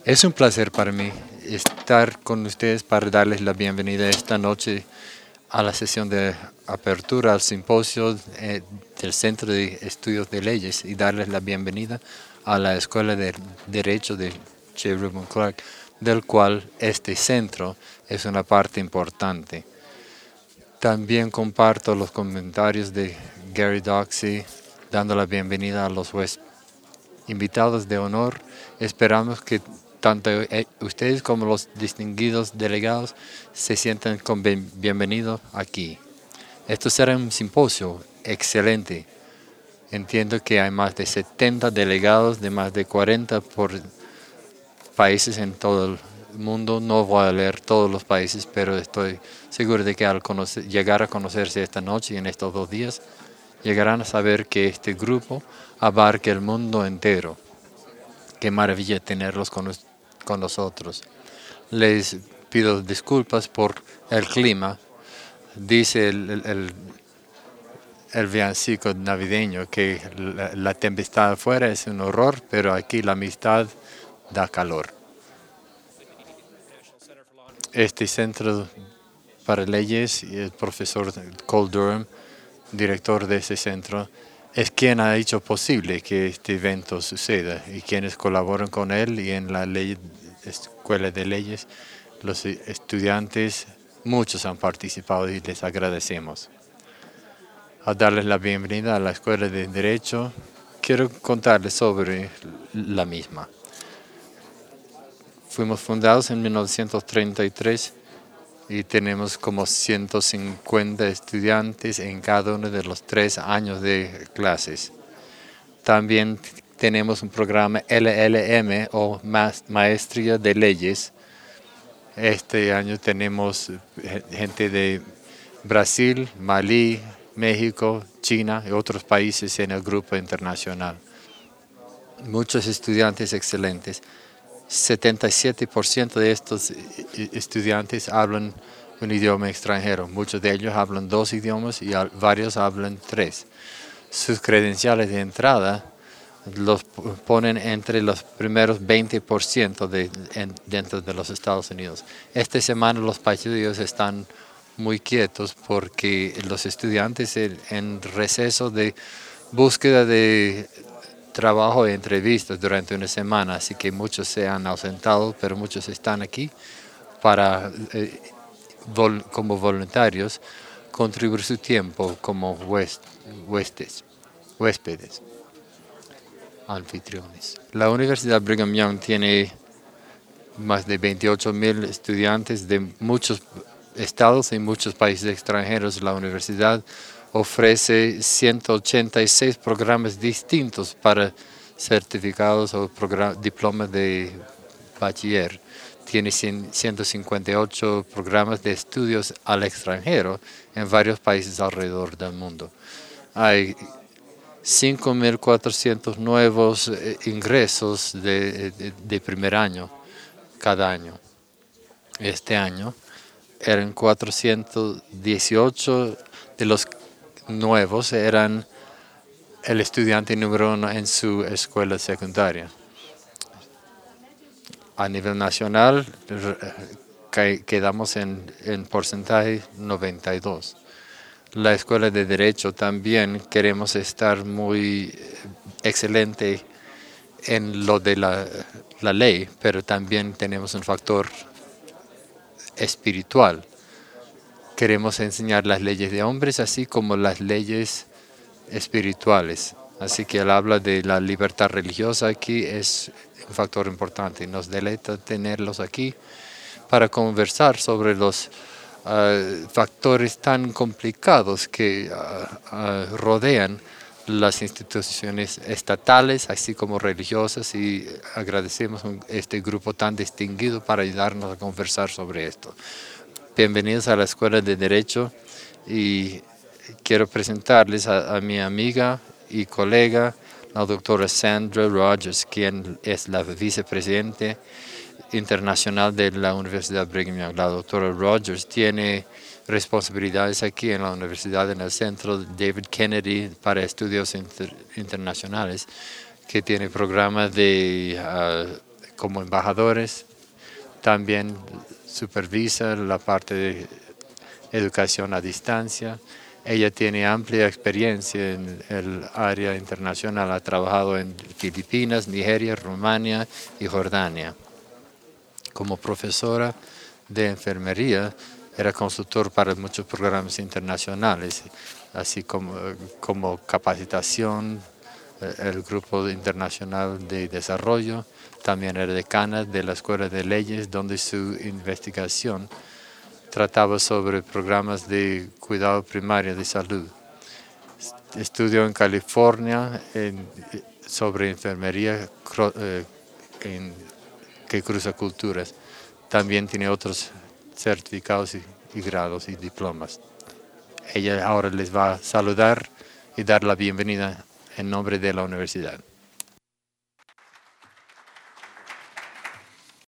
Es un placer para mí estar con ustedes para darles la bienvenida esta noche a la sesión de apertura al simposio del Centro de Estudios de Leyes y darles la bienvenida a la Escuela de Derecho de J. Reuben Clark, del cual este centro es una parte importante. También comparto los comentarios de Gary Doxey, dando la bienvenida a los invitados de honor. Esperamos que tanto ustedes como los distinguidos delegados se sientan bienvenidos aquí. Esto será un simposio excelente. Entiendo que hay más de 70 delegados de más de 40 países en todo el mundo. No voy a leer todos los países, pero estoy seguro de que al llegar a conocerse esta noche y en estos 2 días, llegarán a saber que este grupo abarca el mundo entero. Qué maravilla tenerlos con nosotros. Les pido disculpas por el clima. Dice el villancico navideño que la tempestad afuera es un horror, pero aquí la amistad da calor. Este Centro para Leyes y el profesor Cole Durham, director de ese centro, es quien ha hecho posible que este evento suceda y quienes colaboran con él y en la Escuela de Leyes, los estudiantes, muchos han participado y les agradecemos. Al darles la bienvenida a la Escuela de Derecho, quiero contarles sobre la misma. Fuimos fundados en 1933 y tenemos como 150 estudiantes en cada uno de los 3 años de clases. También tenemos un programa LLM o Maestría de Leyes. Este año tenemos gente de Brasil, Malí, México, China y otros países en el grupo internacional. Muchos estudiantes excelentes. 77% de estos estudiantes hablan un idioma extranjero. Muchos de ellos hablan 2 idiomas y varios hablan 3. Sus credenciales de entrada los ponen entre los primeros 20% dentro de los Estados Unidos. Esta semana los países están muy quietos porque los estudiantes en receso de búsqueda de trabajo e entrevistas durante una semana, así que muchos se han ausentado, pero muchos están aquí para, como voluntarios, contribuir su tiempo como huéspedes, anfitriones. La Universidad Brigham Young tiene más de 28,000 estudiantes de muchos estados y muchos países extranjeros. La universidad ofrece 186 programas distintos para certificados o diplomas de bachiller. Tiene 158 programas de estudios al extranjero en varios países alrededor del mundo. Hay 5,400 nuevos ingresos de primer año cada año. Este año eran 418 de los nuevos eran el estudiante número 1 en su escuela secundaria. A nivel nacional quedamos en porcentaje 92. La Escuela de Derecho también queremos estar muy excelente en lo de la ley, pero también tenemos un factor espiritual. Queremos enseñar las leyes de hombres así como las leyes espirituales. Así que el habla de la libertad religiosa aquí es un factor importante. Nos deleita tenerlos aquí para conversar sobre los factores tan complicados que rodean las instituciones estatales, así como religiosas, y agradecemos a este grupo tan distinguido para ayudarnos a conversar sobre esto. Bienvenidos a la Escuela de Derecho y quiero presentarles a mi amiga y colega, la doctora Sandra Rogers, quien es la vicepresidente internacional de la Universidad Brigham Young. La doctora Rogers tiene responsabilidades aquí en la universidad, en el Centro David Kennedy para Estudios Internacionales, que tiene programas de como embajadores. También supervisa la parte de educación a distancia. Ella tiene amplia experiencia en el área internacional. Ha trabajado en Filipinas, Nigeria, Rumania y Jordania. Como profesora de enfermería, era consultor para muchos programas internacionales, así como capacitación, el Grupo Internacional de Desarrollo. También era decana de la Escuela de Leyes, donde su investigación trataba sobre programas de cuidado primario de salud. Estudió en California sobre enfermería que cruza culturas. También tiene otros certificados y grados y diplomas. Ella ahora les va a saludar y dar la bienvenida en nombre de la universidad.